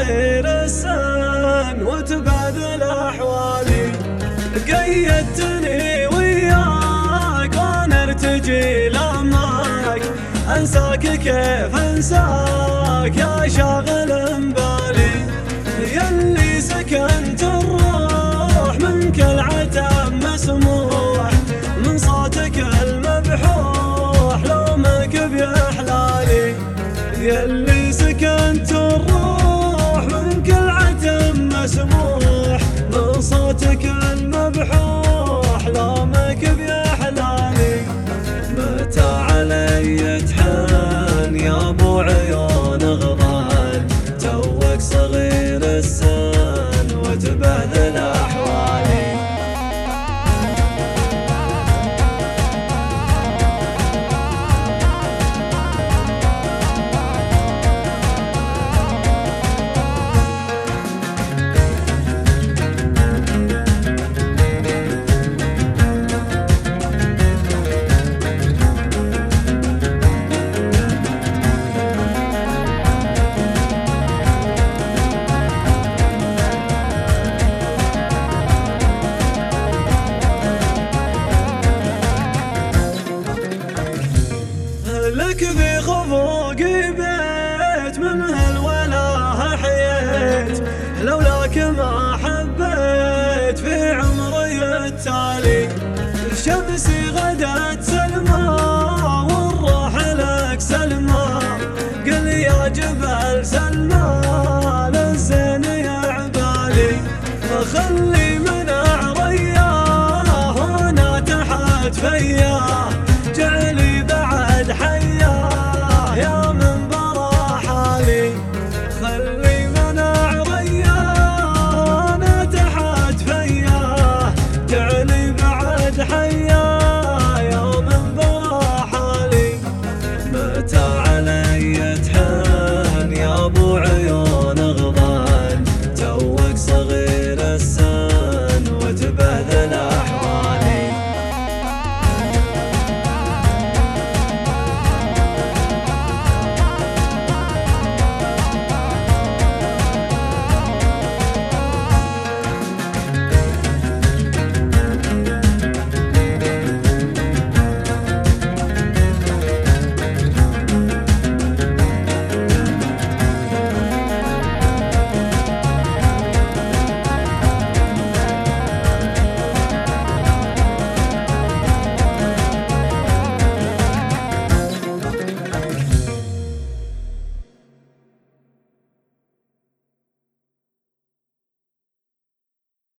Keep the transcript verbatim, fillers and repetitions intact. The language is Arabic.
صغير السن وتبادل أحوالي. قيدتني وياك وانا ارتجي لاماك، انساك كيف انساك يا شاغل بالي. يلي سكنت الروح منك العتب مسموح، من صوتك المبحوح لومك بأحلالي. يلي سكنت الروح منك العتب مسموح، من صوتك المبحوح لومك بأحلالي. متى علي تحن يا ابو عيون غضال، توك صغير السن وتبهدل احوالي. لك في خفوقي بيت من هالولا حييت، لولاك ما حبيت في عمري التالي. شمسي غدت سلمى والروح لك سلمى، قل يا جبل سلمى للزين يا عبالي. خلي من عرياه وانا تحت فيا